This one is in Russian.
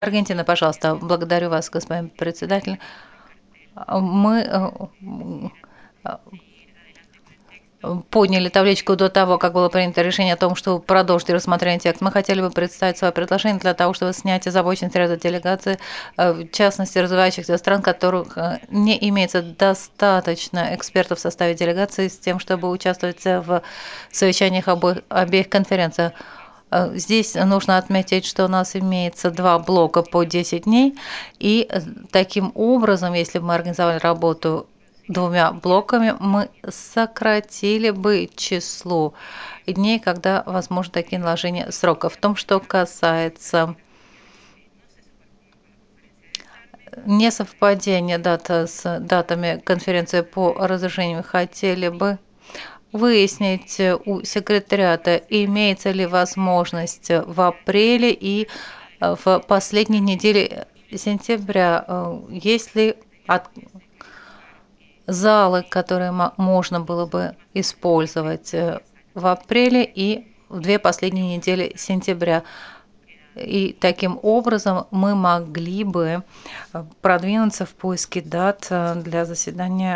Аргентина, пожалуйста. Благодарю вас, господин председатель. Мы подняли табличку до того, как было принято решение о том, что продолжить рассмотрение текста. Мы хотели бы представить свое предложение для того, чтобы снять озабоченность ряда делегаций, в частности, развивающихся стран, которых не имеется достаточно экспертов в составе делегации с тем, чтобы участвовать в совещаниях обеих конференциях. Здесь нужно отметить, что у нас имеется два блока по 10 дней, и таким образом, если бы мы организовали работу двумя блоками, мы сократили бы число дней, когда возможно такие наложения сроков. В том, что касается несовпадения даты с датами конференции по разоружению, хотели бы выяснить у секретариата, имеется ли возможность в апреле и в последней неделе сентября, есть ли залы, которые можно было бы использовать в апреле и в две последние недели сентября. И таким образом мы могли бы продвинуться в поиске дат для заседания